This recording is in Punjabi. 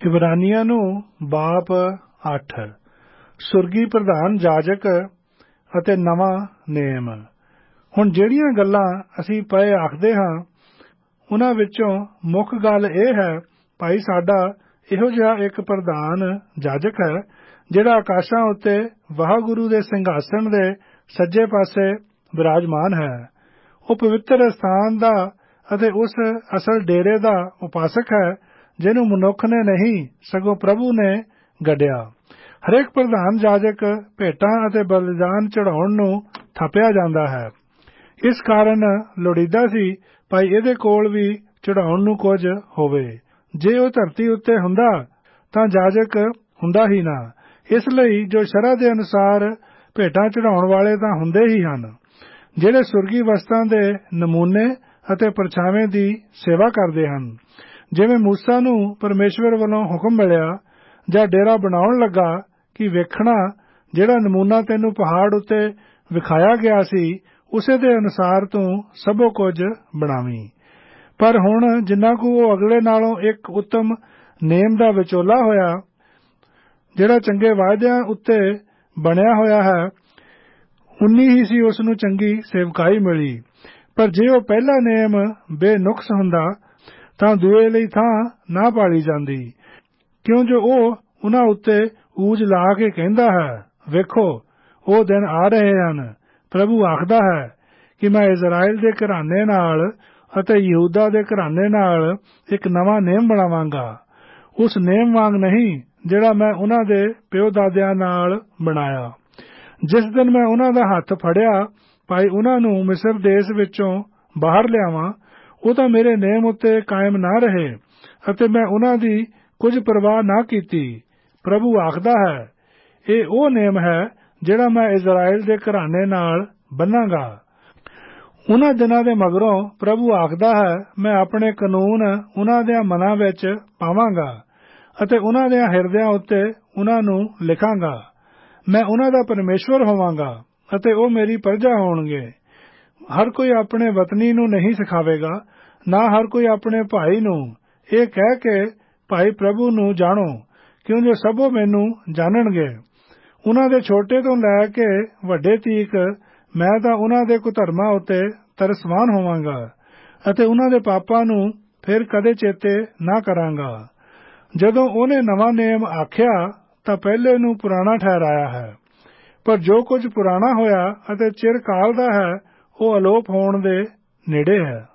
ਇਬਰਾਨੀਆਂ ਨੂੰ ਬਾਪ 8 ਸੁਰਗੀ ਪ੍ਰਧਾਨ ਜਾਜਕ ਅਤੇ ਨਵਾਂ ਨੇਮ। ਹੁਣ ਜਿਹੜੀਆਂ ਗੱਲਾਂ ਅਸੀਂ ਪਏ ਆਖਦੇ ਹਾਂ ਉਹਨਾਂ ਵਿੱਚੋਂ ਮੁੱਖ ਗੱਲ ਇਹ ਹੈ, ਭਾਈ ਸਾਡਾ ਇਹੋ ਜਿਹਾ ਇੱਕ ਪ੍ਰਧਾਨ ਜਾਜਕ ਹੈ ਜਿਹੜਾ ਆਕਾਸ਼ਾਂ ਉੱਤੇ ਵਾਹਿਗੁਰੂ ਦੇ ਸਿੰਘਾਸਣ ਦੇ ਸੱਜੇ ਪਾਸੇ ਵਿਰਾਜਮਾਨ ਹੈ। ਉਹ ਪਵਿੱਤਰ ਸਥਾਨ ਦਾ ਅਤੇ ਉਸ ਅਸਲ ਡੇਰੇ ਦਾ ਉਪਾਸਕ ਹੈ ਜਿਹਨੂੰ ਮਨੁੱਖ ਨੇ ਨਹੀਂ ਸਗੋਂ ਪ੍ਰਭੂ ਨੇ ਗੱਡਿਆ। ਹਰੇਕ ਪ੍ਰਧਾਨ ਜਾਜਕ ਭੇਟਾਂ ਅਤੇ ਬਲੀਦਾਨ ਚੜਾਉਣ ਨੂੰ ਥਾਪਿਆ ਜਾਂਦਾ ਹੈ। ਇਸ ਕਾਰਨ ਲੋੜੀਦਾ ਸੀ ਭਾਈ ਇਹਦੇ ਕੋਲ ਵੀ ਚੜਾਉਣ ਨੂੰ ਕੁਝ ਹੋਵੇ। ਜੇ ਉਹ ਧਰਤੀ ਉੱਤੇ ਹੁੰਦਾ ਤਾਂ ਜਾਜਕ ਹੁੰਦਾ ਹੀ ਨਾ। ਇਸ ਲਈ ਜੋ ਸ਼ਰ੍ਹਾ ਦੇ ਅਨੁਸਾਰ ਭੇਟਾਂ ਚੜਾਉਣ ਵਾਲੇ ਤਾਂ ਹੁੰਦੇ ਹੀ ਹਨ, ਜਿਹੜੇ ਸੁਰਗੀ ਵਸਤਾਂ ਦੇ ਨਮੂਨੇ ਅਤੇ ਪਰਛਾਵੇਂ ਦੀ ਸੇਵਾ ਕਰਦੇ ਹਨ। ਜਿਵੇਂ ਮੂਸਾ ਨੂੰ ਪਰਮੇਸ਼ਵਰ ਵੱਲੋਂ ਹੁਕਮ ਮਿਲਿਆ ਜਾਂ ਡੇਰਾ ਬਣਾਉਣ ਲੱਗਾ ਕਿ ਵੇਖਣਾ ਜਿਹੜਾ ਨਮੂਨਾ ਤੈਨੂੰ ਪਹਾੜ ਉੱਤੇ ਵਿਖਾਇਆ ਗਿਆ ਸੀ ਉਸੇ ਦੇ ਅਨੁਸਾਰ ਤੂੰ ਸਭੋ ਕੁਝ ਬਣਾਵੀਂ। ਪਰ ਹੁਣ ਜਿੰਨਾ ਕੁ ਉਹ ਅਗਲੇ ਨਾਲੋਂ ਇੱਕ ਉੱਤਮ ਨੇਮ ਦਾ ਵਿਚੋਲਾ ਹੋਇਆ ਜਿਹੜਾ ਚੰਗੇ ਵਾਅਦਿਆਂ ਉੱਤੇ ਬਣਿਆ ਹੋਇਆ ਹੈ, ਉਨੀ ਹੀ ਸੀ ਉਸ ਨੂੰ ਚੰਗੀ ਸੇਵਕਾਈ ਮਿਲੀ। ਪਰ ਜੇ ਉਹ ਪਹਿਲਾ ਨੇਮ ਬੇਨੁਕਸ ਹੁੰਦਾ ਤਾਂ ਦੂਏ ਲਈ ਥਾਂ ਨਾ ਪਾਲੀ ਜਾਂਦੀ, ਕਿਉਂ ਜੋ ਉਹ ਉਹਨਾਂ ਉੱਤੇ ਊਜ ਲਾ ਕੇ ਕਹਿੰਦਾ ਹੈ, ਵੇਖੋ ਉਹ ਦਿਨ ਆ ਰਹੇ ਹਨ, ਪ੍ਰਭੂ ਆਖਦਾ ਹੈ ਕਿ ਮੈਂ ਇਜ਼ਰਾਈਲ ਦੇ ਘਰਾਨੇ ਨਾਲ ਅਤੇ ਯਹੂਦਾ ਦੇ ਘਰਾਨੇ ਨਾਲ ਇੱਕ ਨਵਾਂ ਨੇਮ ਬਣਾਵਾਂਗਾ, ਉਸ ਨੇਮ ਵਾਂਗ ਨਹੀਂ ਜਿਹੜਾ ਮੈਂ ਉਹਨਾਂ ਦੇ ਪਿਓ ਦਾਦਿਆਂ ਨਾਲ ਬਣਾਇਆ। ਜਿਸ ਦਿਨ ਮੈਂ ਉਹਨਾਂ ਦਾ ਹੱਥ ਫੜਿਆ ਭਾਈ ਉਹਨਾਂ ਨੂੰ ਮਿਸਰ ਦੇਸ਼ ਵਿੱਚੋਂ ਬਾਹਰ ਲਿਆਵਾਂ, ਉਹ ਤਾਂ ਮੇਰੇ ਨੇਮ ਉੱਤੇ ਕਾਇਮ ਨਾ ਰਹੇ ਅਤੇ ਮੈਂ ਉਹਨਾਂ ਦੀ ਕੁਝ ਪਰਵਾਹ ਨਾ ਕੀਤੀ। ਪ੍ਰਭੂ ਆਖਦਾ ਹੈ, ਇਹ ਉਹ ਨੇਮ ਹੈ ਜਿਹੜਾ ਮੈਂ ਇਜ਼ਰਾਈਲ ਦੇ ਘਰਾਨੇ ਨਾਲ ਬੰਨਾਂਗਾ। ਉਹਨਾਂ ਦਿਨਾਂ ਦੇ ਮਗਰੋਂ ਪ੍ਰਭੂ ਆਖਦਾ ਹੈ, ਮੈਂ ਆਪਣੇ ਕਾਨੂੰਨ ਉਹਨਾਂ ਦੇ ਮਨਾਂ ਵਿੱਚ ਪਾਵਾਂਗਾ ਅਤੇ ਉਹਨਾਂ ਦੇ ਹਿਰਦਿਆਂ ਉੱਤੇ ਉਹਨਾਂ ਨੂੰ ਲਿਖਾਂਗਾ। ਮੈਂ ਉਹਨਾਂ ਦਾ ਪਰਮੇਸ਼ਵਰ ਹੋਵਾਂਗਾ ਅਤੇ ਉਹ ਮੇਰੀ ਪ੍ਰਜਾ ਹੋਣਗੇ। ਹਰ ਕੋਈ ਆਪਣੇ ਵਤਨੀ ਨੂੰ ਨਹੀਂ ਸਿਖਾਵੇਗਾ, ਨਾ ਹਰ ਕੋਈ ਆਪਣੇ ਭਾਈ ਨੂੰ, ਇਹ ਕਹਿ ਕੇ ਭਾਈ ਪ੍ਰਭੂ ਨੂੰ ਜਾਣੋ, ਕਿਉਂ ਜੋ ਸਭੋ ਮੈਨੂੰ ਜਾਣਨਗੇ। ਉਹਨਾਂ ਦੇ ਛੋਟੇ ਤੋਂ ਲੈ ਕੇ ਵੱਡੇ ਤੀਕ ਮੈਂ ਤਾਂ ਉਹਨਾਂ ਦੇ ਕੁਧਰਮਾਂ ਉੱਤੇ ਤਰਸਵਾਨ ਹੋਵਾਂਗਾ ਅਤੇ ਉਹਨਾਂ ਦੇ ਪਾਪਾਂ ਨੂੰ ਫਿਰ ਕਦੇ ਚੇਤੇ ਨਾ ਕਰਾਂਗਾ। ਜਦੋਂ ਉਹਨੇ ਨਵਾਂ ਨੇਮ ਆਖਿਆ ਤਾਂ ਪਹਿਲੇ ਨੂੰ ਪੁਰਾਣਾ ਠਹਿਰਾਇਆ ਹੈ। ਪਰ ਜੋ ਕੁਝ ਪੁਰਾਣਾ ਹੋਇਆ ਅਤੇ ਚਿਰ ਕਾਲ ਦਾ ਹੈ ਉਹ ਅਲੋਪ ਹੋਣ ਦੇ ਨੇੜੇ ਹੈ।